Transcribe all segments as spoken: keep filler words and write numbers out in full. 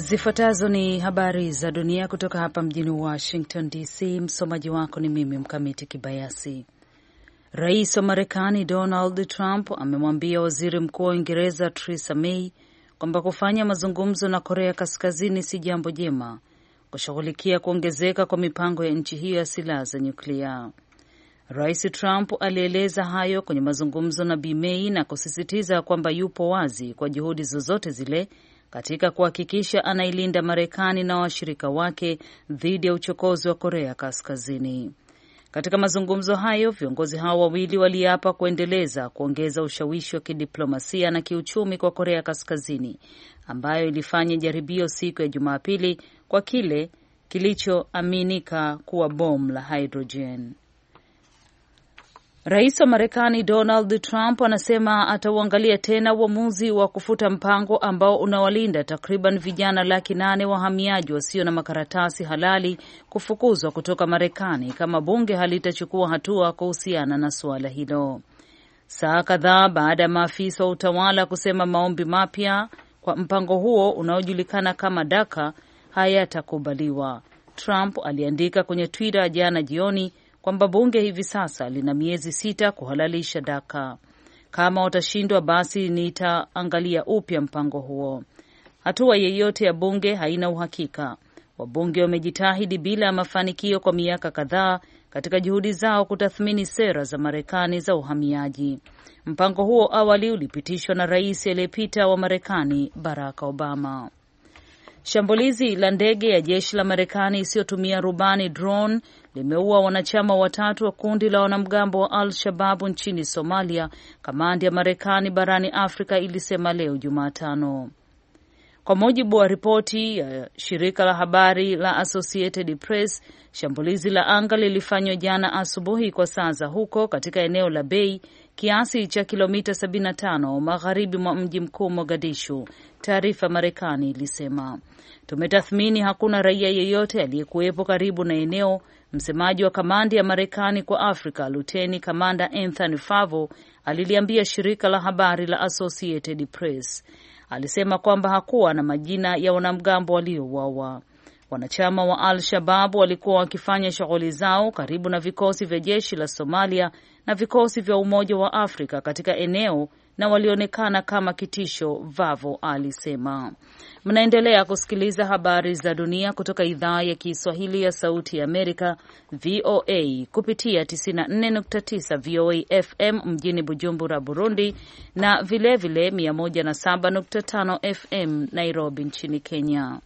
Zifuatazo ni habari za dunia kutoka hapa mjini Washington D C. Msomaji wako ni mimi Mkamiti Kibayasi. Rais wa Marekani Donald Trump amemwambia waziri mkuu wa Uingereza Theresa May kwamba kufanya mazungumzo na Korea Kaskazini si jambo jema, kushughulikia kuongezeka kwa mipango ya nchi hiyo ya silaha za nyuklia. Rais Trump alieleza hayo kwenye mazungumzo na Bi May na kusisitiza kwamba yupo wazi kwa juhudi zozote zile katika kuhakikisha anailinda Marekani na washirika wake dhidi ya uchokozi wa Korea Kaskazini. Katika mazungumzo hayo, viongozi hao wawili waliapa kuendeleza kuongeza ushawishi wa kidiplomasia na kiuchumi kwa Korea Kaskazini, ambayo ilifanya jaribio siku ya Jumapili kwa kile kilichoaminika kuwa bomu la hydrogen. Rais wa Marekani Donald Trump anasema atauangalia tena uamuzi wa kufuta mpango ambao unawalinda takriban vijana laki nane wahamiaji wasio na makaratasi halali kufukuzwa kutoka Marekani kama bunge halitachukua hatua kuhusiana na suala hilo. Saa kadhaa baada ya maafisa wa utawala kusema maombi mapya kwa mpango huo unaojulikana kama DACA hayatakubaliwa, Trump aliandika kwenye Twitter jana jioni kwamba bunge hivi sasa lina miezi sita kuhalalisha DACA. Kama watashindwa, basi nitaangalia upya mpango huo. Hatua yeyote ya bunge haina uhakika. Wabunge wamejitahidi bila ya mafanikio kwa miaka kadhaa katika juhudi zao kutathmini sera za Marekani za uhamiaji. Mpango huo awali ulipitishwa na rais aliyepita wa Marekani Barack Obama. Shambulizi la ndege ya jeshi la Marekani isiyotumia rubani drone limeua wanachama watatu wa kundi la wanamgambo wa Al-Shabaab nchini Somalia, kamandi ya Marekani barani Afrika ilisema leo Jumatano. Kwa mujibu wa ripoti ya shirika la habari la Associated Press, shambulizi la anga lilifanywa jana asubuhi kwa saa za huko katika eneo la Bay, kiasi cha kilomita sabini na tano magharibi mwa mji mkuu Mogadishu. Taarifa Marekani ilisema, tumetathmini hakuna raia yeyote aliyekuwepo karibu na eneo. Msemaji wa kamandi ya Marekani kwa Afrika, Luteni Kamanda Anthony Favo, aliliambia shirika la habari la Associated Press. Alisema kwamba hakuwa na majina ya wanamgambo waliouawa. Wanachama wa Al-Shabaab walikuwa wakifanya shughuli zao karibu na vikosi vya jeshi la Somalia na vikosi vya Umoja wa Afrika katika eneo na walionekana kama kitisho, Vavo alisema. Mnaendelea kusikiliza habari za dunia kutoka idhaa ya Kiswahili ya Sauti ya Amerika, V O A, kupitia tisini na nne nukta tisa V O A F M mjini Bujumbura, Burundi, na vilevile mia moja na saba nukta tano F M Nairobi nchini Kenya.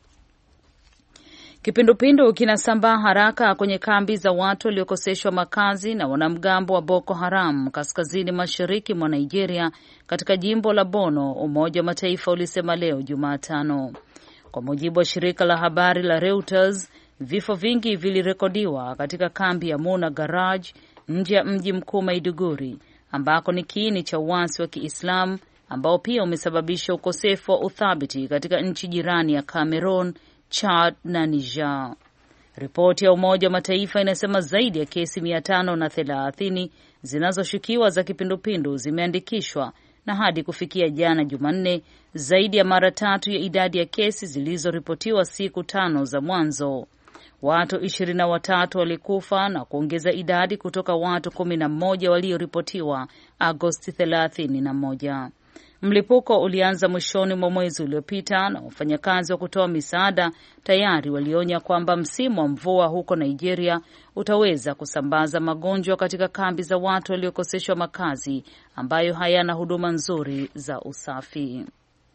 Kipindupindu kinasambaa haraka kwenye kambi za watu waliokoseshwa makazi na wanamgambo wa Boko Haram kaskazini mashariki mwa Nigeria katika jimbo la Borno, Umoja wa Mataifa ulisema leo Jumatano. Kwa mujibu wa shirika la habari la Reuters, vifo vingi vilirekodiwa katika kambi ya Muna Garage nje ya mji mkuu Maiduguri, ambako ni kiini cha uasi wa Kiislamu ambao pia umesababisha ukosefu wa uthabiti katika nchi jirani ya Cameroon, Chad na Niger. Ripoti ya Umoja wa Mataifa inasema zaidi ya kesi mia tano na thelathini zinazoshukiwa za kipindupindu zimeandikishwa, na hadi kufikia jana Jumanne, zaidi ya mara tatu ya idadi ya kesi zilizoripotiwa siku tano za mwanzo. Watu ishirini na watatu walikufa na kuongeza idadi kutoka watu kumi na moja walioripotiwa Agosti thelathini na moja. Mlipuko ulianza mwishoni mwa mwezi uliopita na wafanyakazi wa kutoa misaada tayari walionya kwamba msimu wa mvua huko Nigeria utaweza kusambaza magonjwa katika kambi za watu waliokoseshwa makazi ambayo hayana huduma nzuri za usafi.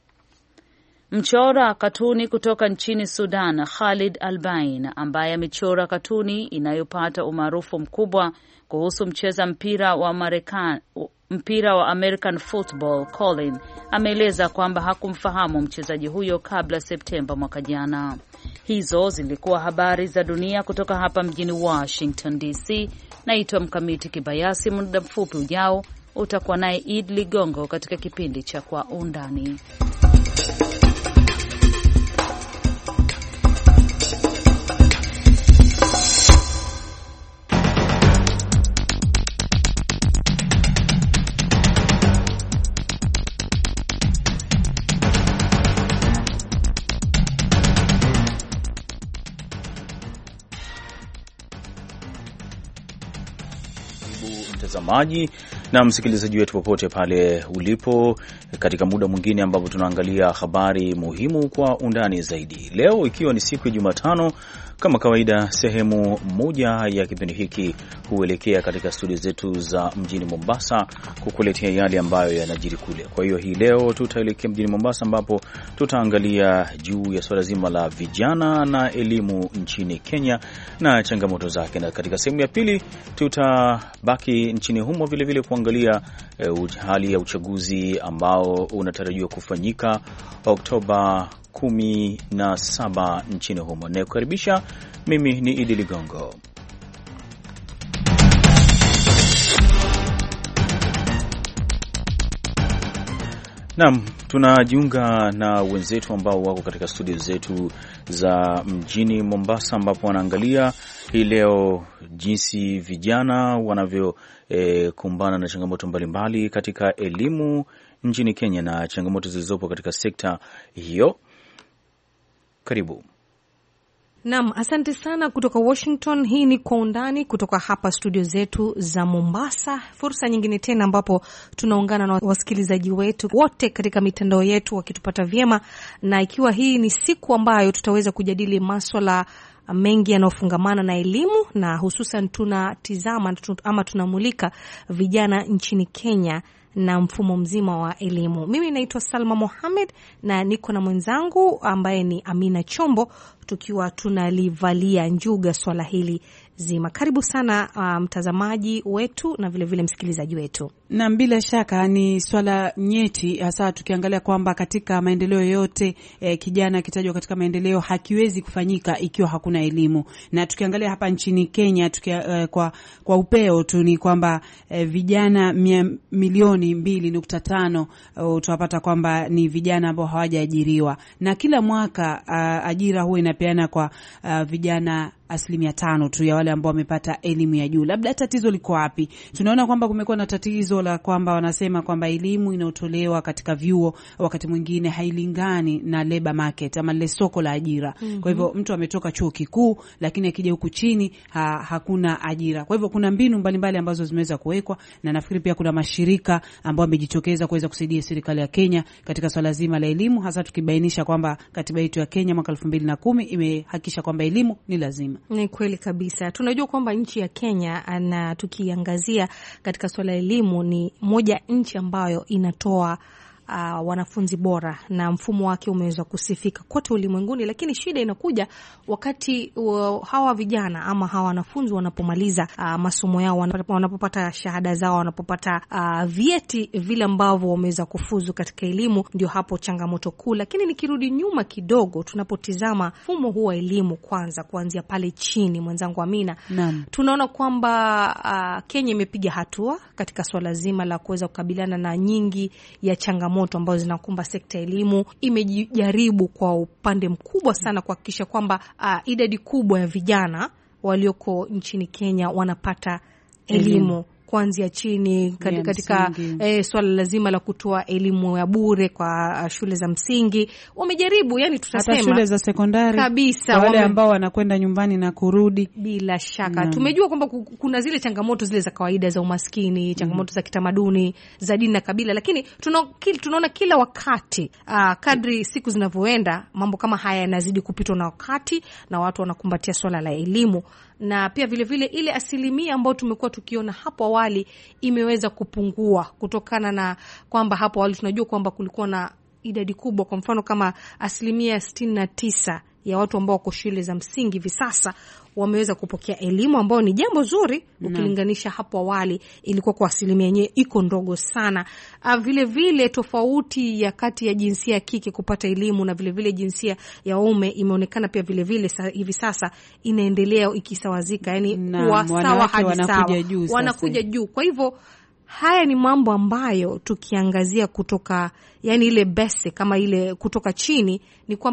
Mchora katuni kutoka nchini Sudan, Khalid Albain, ambaye amechora katuni inayopata umaarufu mkubwa kuhusu mcheza mpira wa Marekani mpira wa American Football, Colin, ameeleza kwamba hakumfahamu mchezaji huyo kabla Septemba mwaka jana. Hizo zilikuwa habari za dunia kutoka hapa mjini Washington D C. Naitwa Mkamiti Kibayasi. Muda mfupi ujao utakuwa naye Id Ligongo katika kipindi cha Kwa Undani. Karibu mtazamaji na msikilizaji wetu popote pale ulipo katika muda mwingine ambapo tunaangalia habari muhimu kwa undani zaidi. Leo ikiwa ni siku ya Jumatano, kama kawaida, sehemu moja ya kipindi hiki huelekea katika studio zetu za mjini Mombasa kukuletea yale ambayo yanajiri kule. Kwa hiyo hii leo tutaelekea mjini Mombasa ambapo tutaangalia juu ya swala zima la vijana na elimu nchini Kenya na changamoto zake, na katika sehemu ya pili tutabaki nchini humo vile vile kuangalia uh, hali ya uchaguzi ambao unatarajiwa kufanyika Oktoba kumi na saba nchini humo. Nakukaribisha, mimi ni Idi Ligongo. Naam, tunajiunga na wenzetu ambao wako katika studio zetu za mjini Mombasa ambapo wanaangalia hii leo jinsi vijana wanavyo e, kumbana na changamoto mbalimbali katika elimu nchini Kenya na changamoto zilizopo katika sekta hiyo. Karibu. Naam, asante sana kutoka Washington. Hii ni Kwa Undani kutoka hapa studio zetu za Mombasa. Fursa nyingine tena ambapo tunaungana na wasikilizaji wetu wote katika mitandao yetu wakitupata vyema, na ikiwa hii ni siku ambayo tutaweza kujadili masuala mengi yanayofungamana na elimu, na hususan tunatizama ama tunamulika vijana nchini Kenya na mfumo mzima wa elimu. Mimi naitwa Salma Mohamed na niko na mwenzangu ambaye ni Amina Chombo, tukiwa tunalivalia njuga swala hili zima. Karibu sana mtazamaji um, wetu na vile vile msikilizaji wetu. Na bila shaka ni swala nyeti, hasa tukiangalia kwamba katika maendeleo yote eh, kijana kitajwa katika maendeleo hakiwezi kufanyika ikiwa hakuna elimu. Na tukiangalia hapa nchini Kenya tukia, eh, kwa kwa upeo tu ni kwamba eh, vijana mia, milioni mbili nukta tano uh, tunapata kwamba ni vijana ambao hawajaajiriwa, na kila mwaka uh, ajira huwa inapeana kwa uh, vijana asilimia tano tu ya wale ambao wamepata elimu ya juu. Labda tatizo liko wapi? Tunaona kwamba kumekuwa na tatizo la kwamba wanasema kwamba elimu inayotolewa katika vyuo wakati mwingine hailingani na labor market ama ile soko la ajira. Mm-hmm. Kwa hivyo mtu ametoka chuo kikuu lakini akija huku chini ha, hakuna ajira. Kwa hivyo kuna mbinu mbalimbali ambazo zimeweza kuwekwa, na nafikiri pia kuna mashirika ambao yamejitokeza kuweza kusaidia serikali ya Kenya katika swala zima la elimu, hasa tukibainisha kwamba katiba yetu ya Kenya mwaka elfu mbili na kumi imehakikisha kwamba elimu ni lazima. Ni kweli kabisa. Tunajua kwamba nchi ya Kenya, na tukiangazia katika swala elimu, ni moja nchi ambayo inatoa Uh, wanafunzi bora na mfumo wake umeweza kusifika kote ulimwenguni, lakini shida inakuja wakati uh, hawa vijana ama hawa wanafunzi wanapomaliza uh, masomo yao, wanapopata shahada zao, wanapopata uh, vyeti vile ambavyo wameweza kufuzu katika elimu, ndio hapo changamoto kuu. Lakini nikirudi nyuma kidogo, tunapotizama mfumo huu wa elimu kwanza kuanzia pale chini, mwenzangu Amina, Naam. tunaona kwamba uh, Kenya imepiga hatua katika swala zima la kuweza kukabiliana na nyingi ya changamoto ambazo zinakumba sekta elimu. Imejaribu kwa upande mkubwa sana kuhakikisha kwamba uh, idadi kubwa ya vijana walioko nchini Kenya wanapata elimu, elimu kuanzia chini katika eh, swala lazima la kutoa elimu ya bure kwa uh, shule za msingi. Wamejaribu, yani tutasema hata shule za sekondari kabisa, wale wame... ambao wanakwenda nyumbani na kurudi. Bila shaka na tumejua kwamba kuna zile changamoto zile za kawaida za umaskini, changamoto mm. za kitamaduni, za dini na kabila, lakini tunaona kila wakati uh, kadri siku zinavyoenda mambo kama haya yanazidi kupitwa na wakati, na watu wanakumbatia swala la elimu. Na pia vile vile ile asilimia ambayo tumekuwa tukiona hapo awali imeweza kupungua, kutokana na kwamba hapo awali tunajua kwamba kulikuwa na idadi kubwa, kwa mfano kama asilimia sitini na tisa ya watu ambao wako shule za msingi hivi sasa wameweza kupokea elimu, ambao ni jambo zuri ukilinganisha hapo awali ilikuwa kwa asilimia yenyewe iko ndogo sana. Uh, vile vile tofauti ya kati ya jinsia ya kike kupata elimu na vile vile jinsia ya uume imeonekana pia vile vile sa, hivi sasa inaendelea ikisawazika, yani kuwa sawa hadi sawa, wanakuja juu. Kwa hivyo haya ni mambo ambayo tukiangazia kutoka, yani ile base kama ile kutoka chini, ni kwamba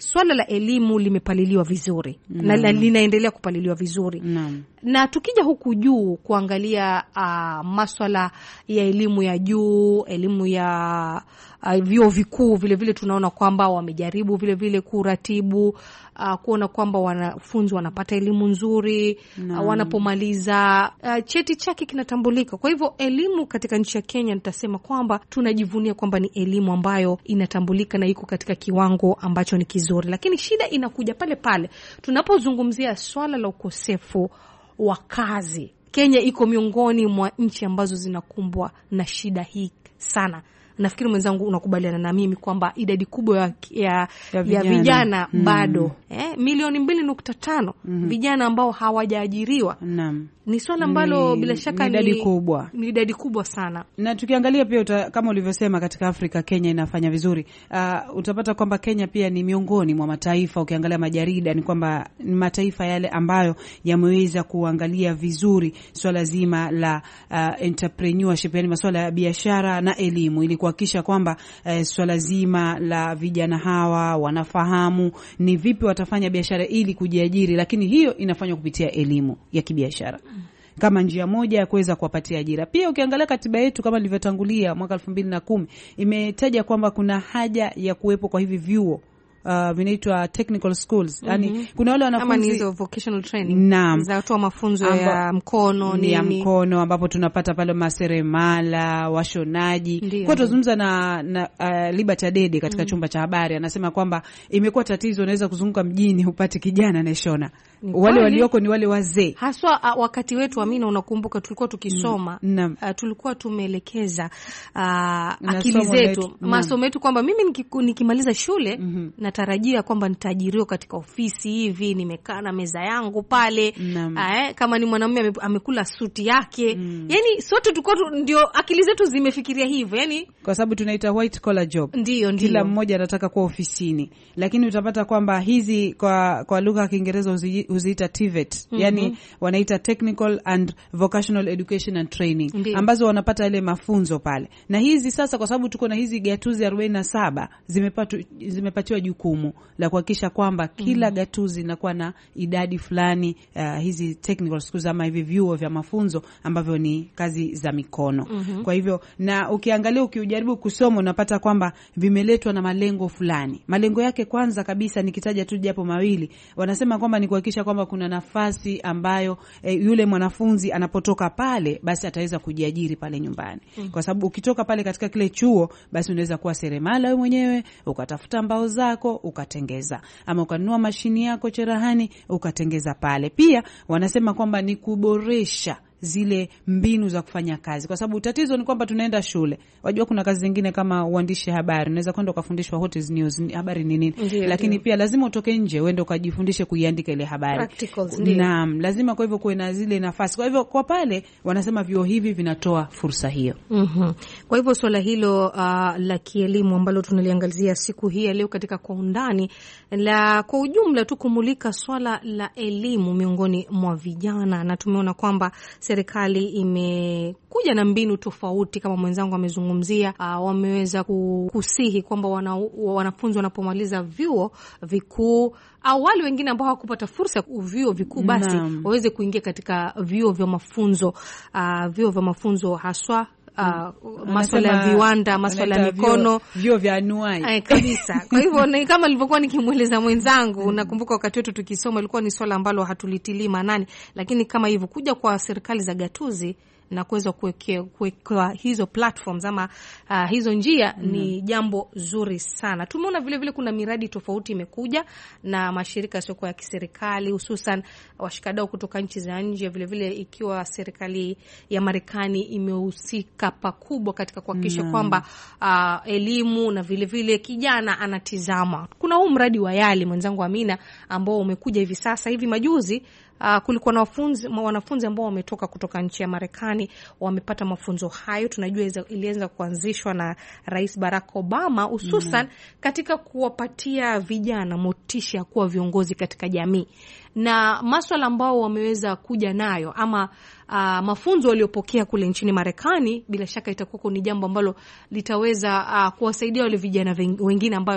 swala la elimu limepaliliwa vizuri mm. na, na linaendelea kupaliliwa vizuri mm. na tukija huku juu kuangalia uh, maswala ya elimu ya juu, elimu ya uh, vyuo vikuu vile vile tunaona kwamba wamejaribu vile vile kuratibu uh, kuona kwamba wanafunzi wanapata elimu nzuri no. uh, wanapomaliza uh, cheti chake kinatambulika. Kwa hivyo elimu katika nchi ya Kenya nitasema kwamba tunajivunia kwamba ni elimu ambayo inatambulika na iko katika kiwango ambacho ni kizuri, lakini shida inakuja pale pale tunapozungumzia swala la ukosefu wa kazi. Kenya iko miongoni mwa nchi ambazo zinakumbwa na shida hii sana. Nafikiri mwenzangu unakubaliana na mimi kwamba idadi kubwa ya, ya, ya vijana, ya vijana mm. bado eh, milioni mbili nukta tano mm. vijana ambao hawajaajiriwa. Naam. Ni swala ambalo bila shaka ni idadi kubwa. Ni idadi kubwa sana. Na tukiangalia pia uta, kama ulivyosema katika Afrika Kenya inafanya vizuri. Uh, utapata kwamba Kenya pia ni miongoni mwa mataifa, ukiangalia majarida ni kwamba ni mataifa yale ambayo yameweza kuangalia vizuri swala zima la uh, entrepreneurship, yani masuala ya biashara na elimu, ili kuhakikisha kwamba uh, swala zima la vijana hawa wanafahamu ni vipi watafanya biashara ili kujiajiri, lakini hiyo inafanywa kupitia elimu ya kibiashara kama njia moja ya kuweza kuwapatia ajira. Pia ukiangalia katiba yetu kama ilivyotangulia mwaka elfu mbili na kumi imetaja kwamba kuna haja ya kuwepo kwa hivi vyuo Uh, vinaitwa technical schools. Mm-hmm. Yani kuna wale wanafunzi hizo vocational training za kutoa mafunzo Amba, ya mkono ni ya mkono ambapo tunapata pale maseremala, washonaji. Kwa tuzungumza na, na uh, Liberty Dede katika mm-hmm. chumba cha habari, anasema kwamba imekuwa tatizo, unaweza kuzunguka mjini upate kijana anayeshona. Wale walioko ni wale wazee. Haswa uh, wakati wetu Amina, unakumbuka tulikuwa tukisoma mm. uh, tulikuwa tumeelekeza uh, akili zetu, masomo yetu kwamba mimi nikimaliza shule mm-hmm. natarajia kwamba nitaajiriwa katika ofisi hivi, nimekaa na meza yangu pale uh, kama ni mwanamume amekula suti yake mm. yani sote tulikuwa ndio akili zetu zimefikiria hivyo, yani kwa sababu tunaita white collar job. Ndio, ndio. Kila mmoja anataka kuwa ofisini, lakini utapata kwamba hizi kwa kwa lugha ya Kiingereza uziita T V E T, mm-hmm. yani wanaita technical and vocational education and training. Ndiyo. Ambazo wanapata ile mafunzo pale. Na hizi sasa kwa sababu tuko na hizi gatuzi arobaini na saba zimepatu zimepatiwa jukumu la kuhakikisha kwamba kila mm-hmm. gatuzi inakuwa na idadi fulani uh, hizi technical schools ama hivi vyuo vya mafunzo ambavyo ni kazi za mikono. Mm-hmm. Kwa hivyo na ukiangalia ukijaribu kusoma unapata kwamba vimeletwa na malengo fulani. Malengo yake kwanza kabisa nikitaja tu japo mawili, wanasema kwamba ni kuhakikisha kwamba kuna nafasi ambayo e, yule mwanafunzi anapotoka pale basi ataweza kujiajiri pale nyumbani. Mm. Kwa sababu ukitoka pale katika kile chuo basi unaweza kuwa seremala wewe mwenyewe, ukatafuta mbao zako ukatengeza, ama ukanunua mashini yako cherehani ukatengeza pale. Pia wanasema kwamba ni kuboresha zile mbinu za kufanya kazi, kwa sababu tatizo ni kwamba tunaenda shule. Wajua kuna kazi zingine kama uandishi habari, unaweza kwenda ukafundishwa what is news, habari ni nini, lakini ndiyo. Pia lazima utoke nje uende ukajifundishe kuiandika ile habari. Practicals, naam, lazima kwa hivyo kuwe na zile nafasi. Kwa hivyo kwa pale wanasema vyuo hivi vinatoa fursa hiyo. Mhm. Kwa hivyo swala hilo uh, la kielimu ambalo tunaliangazia siku hii leo katika kwa undani, la kwa ujumla tu kumulika swala la elimu miongoni mwa vijana, na tumeona kwamba serikali imekuja na mbinu tofauti kama mwenzangu amezungumzia. Uh, wameweza kusihi kwamba wana, wanafunzi wanapomaliza vyuo vikuu au wale wengine ambao hawakupata fursa ya vyuo vikuu basi waweze kuingia katika vyuo vya mafunzo, uh, vyuo vya mafunzo haswa Uh, masuala ya viwanda, masuala ya mikono, vyuo vya anuai. Ay, kabisa. Kwa hivyo ni kama nilivyokuwa nikimueleza mwenzangu, nakumbuka wakati wetu tukisoma ilikuwa ni swala ambalo hatulitilii maanani, lakini kama hivyo kuja kwa serikali za gatuzi na kuweza kuwekwa hizo platforms ama uh, hizo njia mm. ni jambo zuri sana. Tumeona vile vile kuna miradi tofauti imekuja na mashirika sio ya kiserikali, hususan washikadau kutoka nchi za nje, vile vile ikiwa serikali ya Marekani imehusika pakubwa katika kuhakikisha mm. kwamba uh, elimu na vile vile kijana anatizama. Kuna huu mradi wa Yali mwenzangu Amina ambao umekuja hivi sasa hivi majuzi. Uh, kulikuwa na wanafunzi wanafunzi ambao wametoka kutoka nchi ya Marekani, wamepata mafunzo hayo. Tunajua ilianza kuanzishwa na Rais Barack Obama hususan mm. katika kuwapatia vijana motisha ya kuwa viongozi katika jamii, na masuala ambao wameweza kuja nayo ama uh, mafunzo waliopokea kule nchini Marekani, bila shaka itakuwa ni jambo ambalo litaweza uh, kuwasaidia wale vijana wengine ambao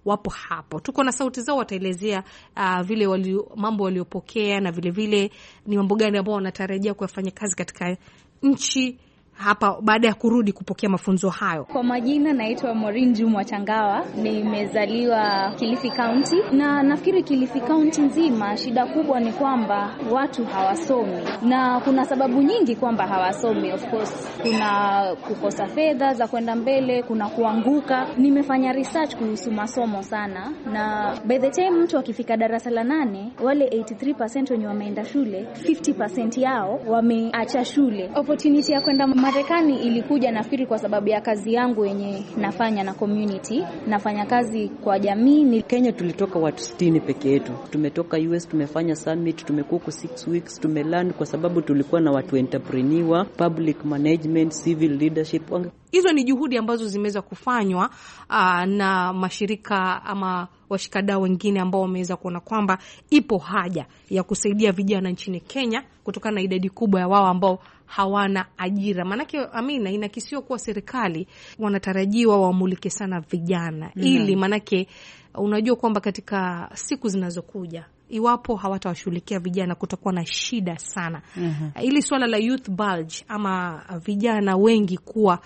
wapo hapo. Tuko na sauti zao, wataelezea uh, vile wali, mambo waliopokea na vile vile ni mambo gani ambao wanatarajia kufanya kazi katika nchi hapa baada ya kurudi kupokea mafunzo hayo. Kwa majina naitwa Maureen Juma Changawa, nimezaliwa Kilifi County, na nafikiri Kilifi County nzima shida kubwa ni kwamba watu hawasomi, na kuna sababu nyingi kwamba hawasomi. Of course kuna kukosa fedha za kwenda mbele, kuna kuanguka. Nimefanya research kuhusu masomo sana, na by the time mtu akifika darasa la nane, wale eighty-three percent wenye wameenda shule, fifty percent yao wameacha shule. Opportunity ya kwenda Marekani ilikuja nafikiri kwa sababu ya kazi yangu yenye nafanya na community, nafanya kazi kwa jamii. Ni Kenya tulitoka watu sitini peke yetu. Tumetoka U S, tumefanya summit, tumekuwa kwa six weeks, tumelearn kwa sababu tulikuwa na watu entrepreneur, public management, civil leadership. Hizo ni juhudi ambazo zimeweza kufanywa uh, na mashirika ama washikadau wengine ambao wameweza kuona kwamba ipo haja ya kusaidia vijana nchini Kenya kutokana na idadi kubwa ya wao ambao hawana ajira. Manake Amina, inakisiwa kuwa serikali wanatarajiwa wamulike sana vijana mm. ili manake unajua kwamba katika siku zinazokuja iwapo hawatawashughulikia vijana kutakuwa na shida sana. Uh-huh. Ili swala la youth bulge ama vijana wengi kuwa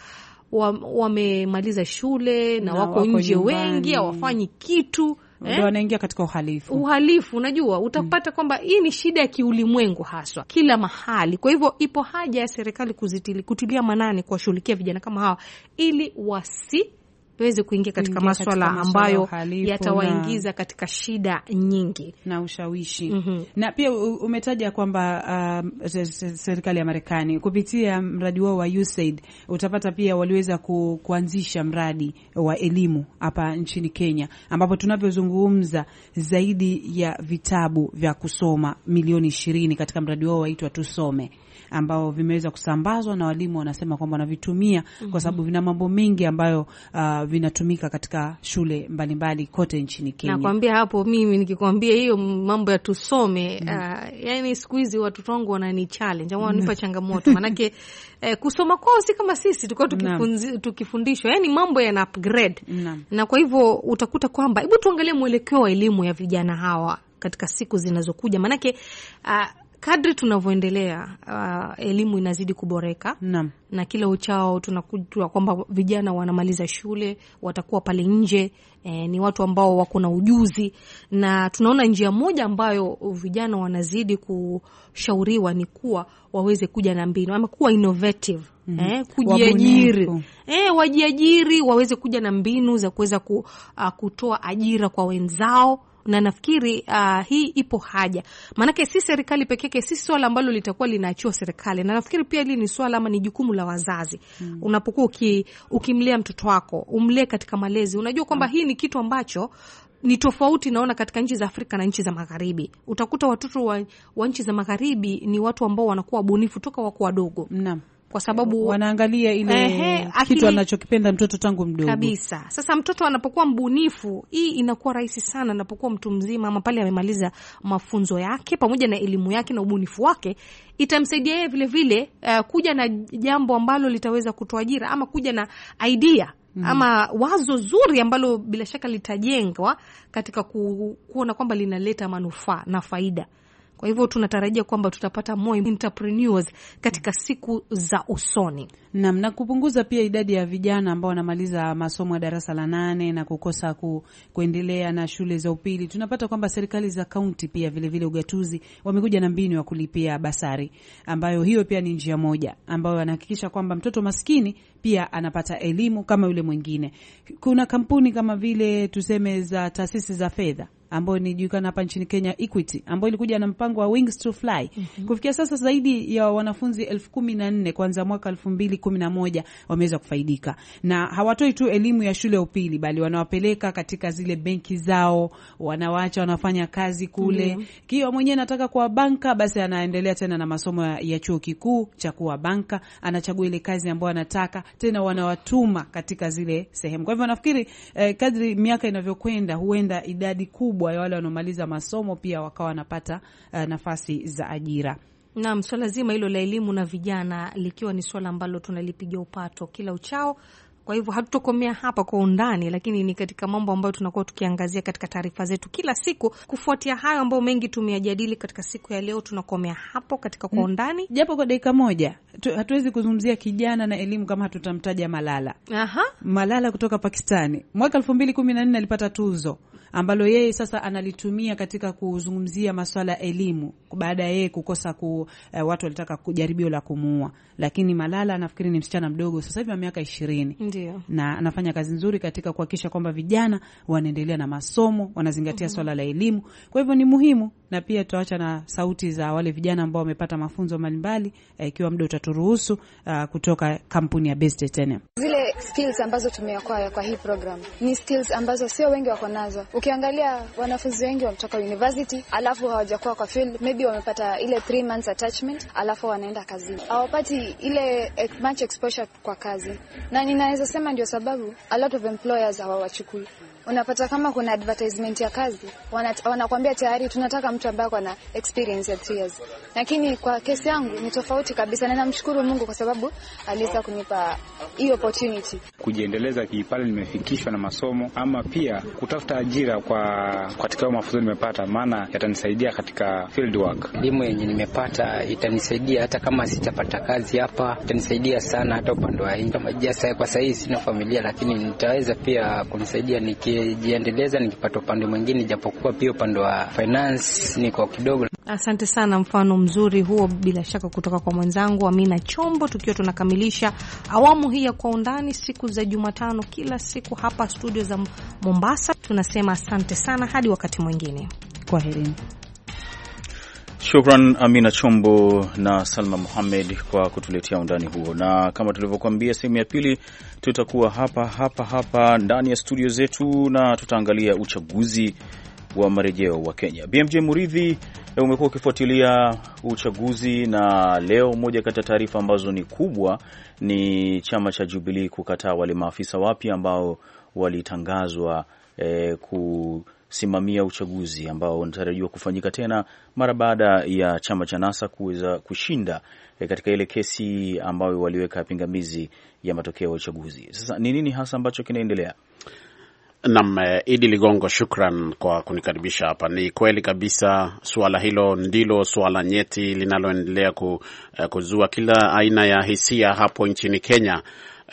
wamemaliza wa shule na, na wako, wako nje wengi hawafanyi kitu ndio eh? wanaingia katika uhalifu. Uhalifu unajua utapata mm. kwamba hii ni shida ya kiulimwengu haswa kila mahali. Kwa hivyo ipo haja ya serikali kuzitili kutilia manani kuwashughulikia vijana kama hawa ili wasi weze kuingia katika masuala ambayo yatawaingiza na katika shida nyingi na ushawishi. Mm-hmm. Na pia umetaja kwamba uh, serikali ya Marekani kupitia mradi wao wa U S A I D utapata pia waliweza ku, kuanzisha mradi wa elimu hapa nchini Kenya, ambapo tunavyozungumza zaidi ya vitabu vya kusoma milioni ishirini katika mradi wao waitwa Tusome, ambao vimeweza kusambazwa na walimu wanasema kwamba wanavitumia mm-hmm. kwa sababu vina mambo mengi ambayo uh, vinatumika katika shule mbalimbali mbali kote nchini Kenya. Nakwambia hapo mimi nikikwambia hiyo mambo ya Tusome mm. uh, yani siku hizi watoto wangu wanani challenge au wanipa changamoto manake eh, kusoma kwao si kama sisi tulikuwa tukifundishwa, yani mambo yana upgrade na, na kwa hivyo utakuta kwamba hebu tuangalie mwelekeo wa elimu ya vijana hawa katika siku zinazokuja, manake uh, kadri tunavyoendelea uh, elimu inazidi kuboreka na, na kila uchao tunakujua kwamba vijana wanamaliza shule watakuwa pale nje eh, ni watu ambao wako na ujuzi, na tunaona njia moja ambayo vijana wanazidi kushauriwa ni kuwa waweze kuja na mbinu ama kuwa innovative. Mm-hmm. Eh, kujiajiri. Eh, wajiajiri, waweze kuja na mbinu za kuweza ku, uh, kutoa ajira kwa wenzao. Na nafikiri uh, hii ipo haja. Maanake si serikali pekee yake, si swala ambalo litakuwa linaachiwa serikali. Na nafikiri pia hili ni swala ama ni jukumu la wazazi. Mm. Unapokuwa uki, ukimlea mtoto wako, umlee katika malezi. Unajua kwamba mm. hii ni kitu ambacho ni tofauti naona katika nchi za Afrika na nchi za Magharibi. Utakuta watoto wa, wa nchi za Magharibi ni watu ambao wanakuwa wabunifu toka wako wadogo. Naam. Kwa sababu wanaangalia ile ehe, kitu anachokipenda mtoto tangu mdogo. Kabisa. Sasa mtoto anapokuwa mbunifu, hii inakuwa rahisi sana anapokuwa mtu mzima ama pale amemaliza mafunzo yake pamoja na elimu yake na ubunifu wake, itamsaidia yeye vile vile uh, kuja na jambo ambalo litaweza kutoa ajira ama kuja na idea mm. ama wazo zuri ambalo bila shaka litajengwa katika ku, kuona kwamba linaleta manufaa na faida. Kwa hivyo tunatarajia kwamba tutapata more entrepreneurs katika siku za usoni. Naam, na kupunguza pia idadi ya vijana ambao wanamaliza masomo ya darasa la nane na kukosa ku, kuendelea na shule za upili. Tunapata kwamba serikali za kaunti pia vile vile ugatuzi wamekuja na mbinu ya kulipia basari, ambayo hiyo pia ni njia moja ambayo anahakikisha kwamba mtoto maskini pia anapata elimu kama yule mwingine. Kuna kampuni kama vile tuseme za taasisi za fedha ambayo ni julikana hapa nchini Kenya, Equity, ambayo ilikuja na mpango wa Wings to Fly. Mm-hmm. Kufikia sasa zaidi ya wanafunzi elfu kumi na nne kuanzia mwaka elfu mbili kumi na moja wameweza kufaidika. Na hawatoi tu elimu ya shule ya upili, bali wanawapeleka katika zile benki zao, wanawaacha wanafanya kazi kule. Mm-hmm. Kiwa mwenyewe anataka kuwa banka, basi anaendelea tena na masomo ya chuo kikuu cha kuwa banka, anachagua ile kazi ambayo anataka, tena wanawatuma katika zile sehemu. Kwa hivyo nafikiri eh, kadri miaka inavyokwenda huenda idadi kubwa ya wale wanaomaliza masomo pia wakawa wanapata uh, nafasi za ajira. Naam, swala zima hilo la elimu na vijana likiwa ni swala ambalo tunalipigia upato kila uchao. Kwa hivyo hatutokomea hapa kwa undani, lakini ni katika mambo ambayo tunakuwa tukiangazia katika taarifa zetu kila siku. Kufuatia hayo ambayo mengi tumeyajadili katika siku ya leo, tunakomea hapo katika kwa undani. Japo kwa dakika moja tu, hatuwezi kuzungumzia kijana na elimu kama hatutamtaja Malala. Aha. Malala kutoka Pakistani mwaka elfu mbili kumi na nne alipata tuzo ambalo yeye sasa analitumia katika kuzungumzia masuala ya elimu baada ya yeye kukosa ku uh, watu walitaka kujaribio la kumuua, lakini Malala nafikiri ni msichana mdogo sasa hivi wa miaka ishirini. Ndio. Na anafanya kazi nzuri katika kuhakikisha kwamba vijana wanaendelea na masomo, wanazingatia mm-hmm. swala la elimu. Kwa hivyo ni muhimu, na pia tutaacha na sauti za wale vijana ambao wamepata mafunzo mbalimbali ikiwa uh, muda utaturuhusu uh, kutoka kampuni ya Best Titanium. Zile skills ambazo tumeakwaya kwa hii program ni skills ambazo sio wengi wako nazo. Ukiangalia wanafunzi wengi wametoka university alafu hawajakuwa kwa field, maybe wamepata ile three months attachment alafu wanaenda kazini. Hawapati ile much exposure kwa kazi. Na ninaweza sema ndio sababu a lot of employers hawawachukui. Unapata kama kuna advertisement ya kazi, wanakuambia tayari tunataka mtu ambaye ana experience ya two years. Lakini kwa kesi yangu ni tofauti kabisa, na namshukuru Mungu kwa sababu aliweza kunipa hiyo opportunity. Kujiendeleza kipale nimefikishwa na masomo, ama pia kutafuta ajira kwa katika mafunzo nimepata, maana yatanisaidia katika field work. Elimu yenye nimepata itanisaidia hata kama sitapata kazi hapa, itanisaidia sana hata upande wa inga. Majasa kwa sasa sina familia, lakini nitaweza pia kunisaidia nikijiendeleza nikipata upande mwingine, japokuwa pia upande wa finance niko kidogo. Asante sana, mfano mzuri huo bila shaka kutoka kwa mwenzangu Amina Chombo, tukiwa tunakamilisha awamu hii ya kwa undani siku za Jumatano kila siku hapa studio za Mombasa. Tunasema asante sana hadi wakati mwingine. Kwaherini. Shukran Amina Chombo na Salma Mohamed kwa kutuletea undani huo, na kama tulivyokuambia sehemu ya pili tutakuwa hapa hapa hapa ndani ya studio zetu na tutaangalia uchaguzi wa marejeo wa Kenya. B M J Muridhi, umekuwa ukifuatilia uchaguzi, na leo moja kati ya taarifa ambazo ni kubwa ni chama cha Jubilee kukataa wale maafisa wapya ambao walitangazwa eh, kusimamia uchaguzi ambao unatarajiwa kufanyika tena mara baada ya chama cha NASA kuweza kushinda eh, katika ile kesi ambayo waliweka pingamizi ya matokeo ya uchaguzi. Sasa ni nini hasa ambacho kinaendelea? Naam, Idi Ligongo, shukran kwa kunikaribisha hapa. Ni kweli kabisa, suala hilo ndilo suala nyeti linaloendelea ku, kuzua kila aina ya hisia hapo nchini Kenya,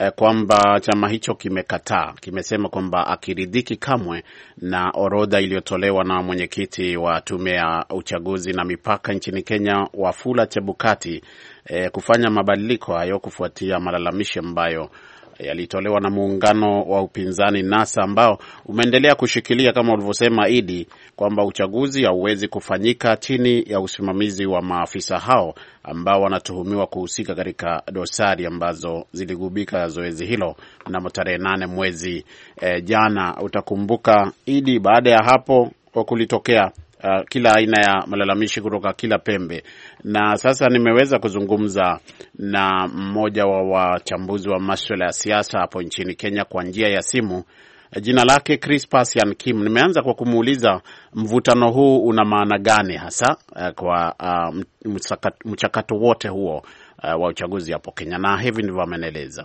kwamba chama hicho kimekataa, kimesema kwamba akiridhiki kamwe na orodha iliyotolewa na mwenyekiti wa tume ya uchaguzi na mipaka nchini Kenya, Wafula Chebukati, eh, kufanya mabadiliko hayo kufuatia malalamishi ambayo yalitolewa na muungano wa upinzani NASA, ambao umeendelea kushikilia kama ulivyosema Idi, kwamba uchaguzi hauwezi kufanyika chini ya usimamizi wa maafisa hao ambao wanatuhumiwa kuhusika katika dosari ambazo ziligubika zoezi hilo mnamo tarehe nane mwezi e, jana. Utakumbuka Idi, baada ya hapo kulitokea Uh, kila aina ya malalamishi kutoka kila pembe, na sasa nimeweza kuzungumza na mmoja wa wachambuzi wa masuala ya siasa hapo nchini Kenya kwa njia ya simu. Jina lake Crispus Yankim. Nimeanza kwa kumuuliza mvutano huu una maana gani hasa uh, kwa uh, mchakato wote huo uh, wa uchaguzi hapo Kenya, na hivi ndivyo ameneleza.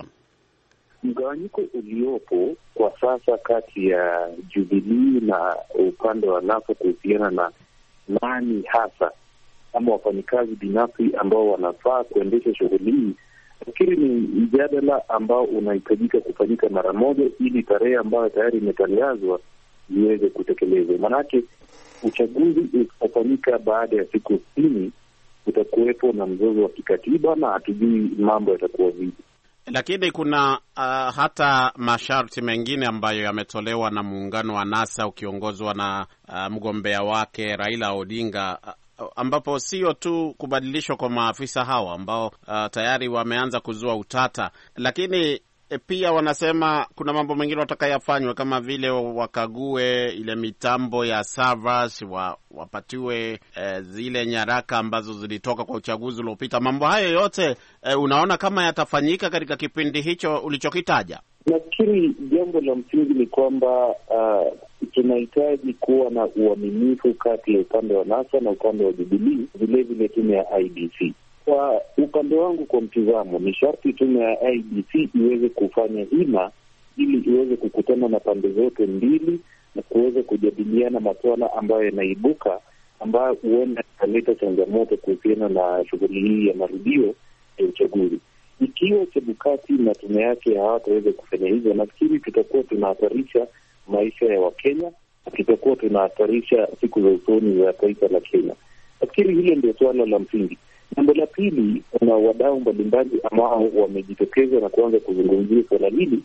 Mgawanyiko uliopo kwa sasa kati ya Jubilee na upande wa NASA kuhusiana na nani hasa ama wafanyikazi binafsi ambao wanafaa kuendesha shughuli hii, lakini ni mjadala ambao unahitajika kufanyika mara moja ili tarehe ambayo tayari imetangazwa iweze kutekelezwa. Manake uchaguzi utafanyika baada ya siku sitini, utakuwepo na mzozo wa kikatiba na hatujui mambo yatakuwa vipi. Lakini kuna uh, hata masharti mengine ambayo yametolewa na muungano wa NASA ukiongozwa na uh, mgombea wake Raila Odinga, uh, ambapo sio tu kubadilishwa kwa maafisa hawa ambao uh, tayari wameanza kuzua utata, lakini E, pia wanasema kuna mambo mengine watakayofanywa kama vile wakague ile mitambo ya servers, wa, wapatiwe e, zile nyaraka ambazo zilitoka kwa uchaguzi uliopita. Mambo hayo yote e, unaona kama yatafanyika katika kipindi hicho ulichokitaja? Nafikiri jambo la msingi ni kwamba uh, tunahitaji kuwa na uaminifu kati ya upande wa NASA na upande wa Jubilee, vile vile tume ya I B C. Kwa upande wangu, kwa mtizamo, ni sharti tume ya I E B C iweze kufanya hima ili iweze kukutana na pande zote mbili na kuweza kujadiliana masuala ambayo yanaibuka, ambayo huenda ikaleta changamoto kuhusiana na shughuli hii ya marudio ya uchaguzi. Ikiwa Chebukati na tume yake hawataweza kufanya hivyo, nafikiri tutakuwa tunahatarisha maisha ya Wakenya na tutakuwa tunahatarisha siku za usoni za taifa la Kenya. Nafikiri hilo ndio suala la msingi. Jambo la pili, kuna wadau mbalimbali ambao wamejitokeza na kuanza kuzungumzia suala hili.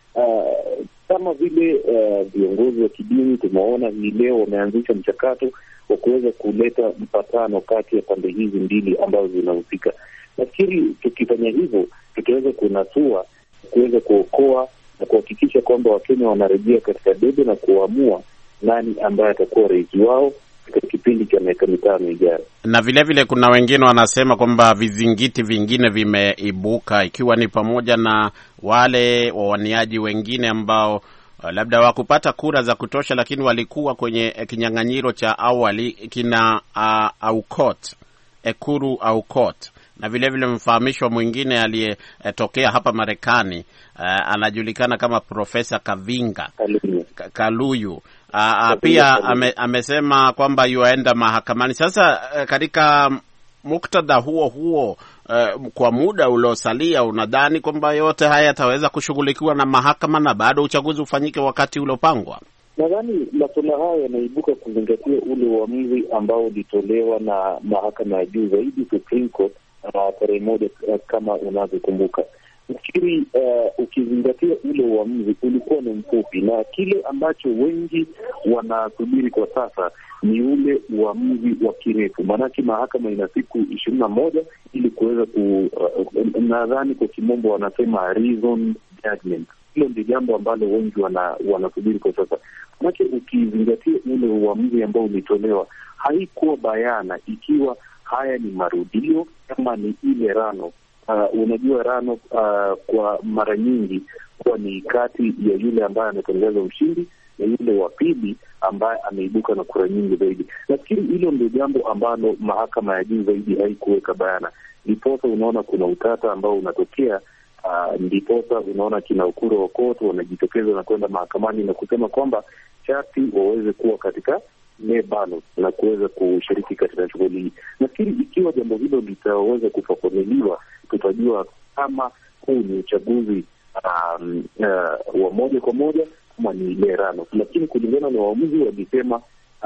Uh, kama vile uh, viongozi wa kidini tumeona hii leo wameanzisha mchakato wa kuweza kuleta mpatano kati ya pande hizi mbili ambazo zinahusika. Nafikiri tukifanya hivyo tutaweza kunasua, kuweza kuokoa na kuhakikisha kwamba Wakenya wanarejea katika debe na kuamua nani ambaye atakuwa rais wao katika kipindi cha miaka mitano ijayo. Na vile vile kuna wengine wanasema kwamba vizingiti vingine vimeibuka, ikiwa ni pamoja na wale wawaniaji wengine ambao uh, labda wakupata kura za kutosha, lakini walikuwa kwenye uh, kinyang'anyiro cha awali kina uh, Aukot, Ekuru Aukot. Na vile vile mfahamishwa mwingine aliyetokea uh, hapa Marekani uh, anajulikana kama Profesa Kavinga Kaluyu. Uh, uh, pia ame, amesema kwamba yuaenda mahakamani. Sasa uh, katika muktadha huo huo uh, kwa muda uliosalia, unadhani kwamba yote haya yataweza kushughulikiwa na mahakama na bado uchaguzi ufanyike wakati uliopangwa? Nadhani masuala haya yanaibuka kuzingatia ule uamuzi ambao ulitolewa na mahakama ya juu zaidi, Supreme Court, uh, tarehe moja uh, kama unavyokumbuka. Nafikiri uh, ukizingatia ule uamuzi ulikuwa ni mfupi, na kile ambacho wengi wanasubiri kwa sasa ni ule uamuzi wa kirefu. Maanake mahakama ina siku ishirini na moja ili kuweza ku uh, nadhani kwa kimombo wanasema reason judgment. Hilo ndio jambo ambalo wengi wana, wanasubiri kwa sasa. Maanake ukizingatia ule uamuzi ambao ulitolewa, haikuwa bayana ikiwa haya ni marudio kama ni ile rano. Uh, unajua rano uh, kwa mara nyingi huwa ni kati ya yule ambaye ametangaza ushindi na yule wa pili ambaye ameibuka na kura nyingi zaidi. Nafikiri hilo ndio jambo ambalo mahakama ya juu zaidi haikuweka bayana. Ndiposa unaona kuna utata ambao unatokea. Uh, ndiposa unaona kina Ukuru Aukot wanajitokeza na kwenda mahakamani na kusema kwamba sharti waweze kuwa katika ballot na kuweza kushiriki katika shughuli hii. Nafikiri ikiwa jambo hilo litaweza kufafanuliwa, tutajua kama huu ni uchaguzi um, uh, wa moja kwa moja kama ni ile rano. Lakini kulingana na waamuzi walisema,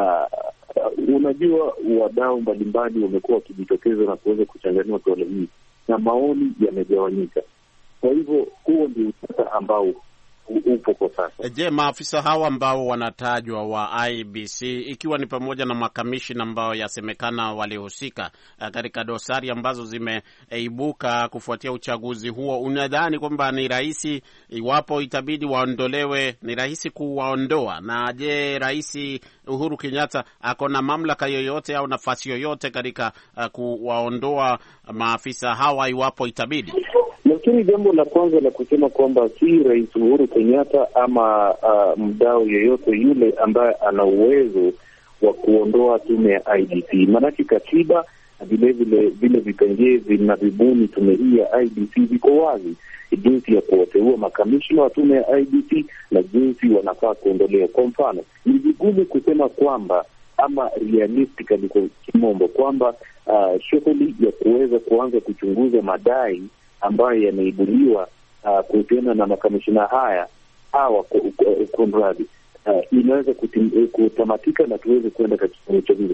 uh, uh, unajua wadau mbalimbali wamekuwa wakijitokeza na kuweza kuchanganua swala hii na maoni yamegawanyika. Kwa hivyo huo ndio utata ambao upo kwa sasa. Je, maafisa hawa ambao wanatajwa wa I E B C, ikiwa ni pamoja na makamishina ambao yasemekana walihusika katika dosari ambazo zimeibuka kufuatia uchaguzi huo, unadhani kwamba ni rahisi, iwapo itabidi waondolewe, ni rahisi kuwaondoa? Na je, Rais Uhuru Kenyatta ako na mamlaka yoyote au nafasi yoyote katika uh, kuwaondoa maafisa hawa iwapo itabidi? Lakini jambo la kwanza la kusema kwamba si Rais Uhuru Kenyatta ama uh, mdau yeyote yule ambaye ana uwezo wa kuondoa tume ya I E B C. Maanake katiba vile vile vile vipengee vinavyobuni tume hii ya I E B C viko wazi, jinsi ya kuwateua makamishna wa tume ya I E B C na jinsi wanafaa kuondolewa. Kwa mfano, ni vigumu kusema kwamba ama realistically kwa kimombo kwamba uh, shughuli ya kuweza kuanza kuchunguza madai ambayo yanaibuliwa uh, kuhusiana na makamishina haya hawa kunradi uh, inaweza kutamatika na tuweze kuenda katika uchaguzi.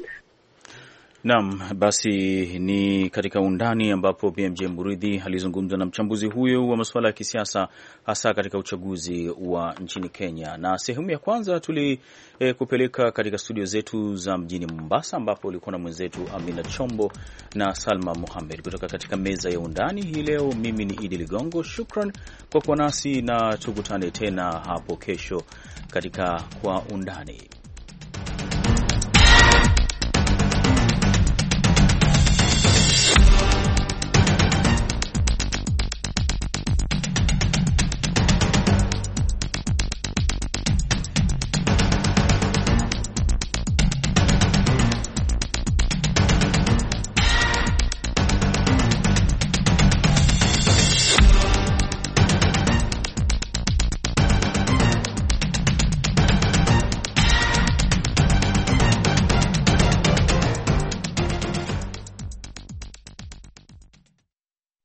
Naam, basi ni katika undani ambapo B M J Muridhi alizungumza na mchambuzi huyo wa masuala ya kisiasa hasa katika uchaguzi wa nchini Kenya. Na sehemu ya kwanza tulikupeleka eh, katika studio zetu za mjini Mombasa, ambapo ulikuwa na mwenzetu Amina Chombo na Salma Mohamed kutoka katika meza ya undani hii leo. Mimi ni Idi Ligongo, shukran kwa kuwa nasi na tukutane tena hapo kesho katika Kwa Undani.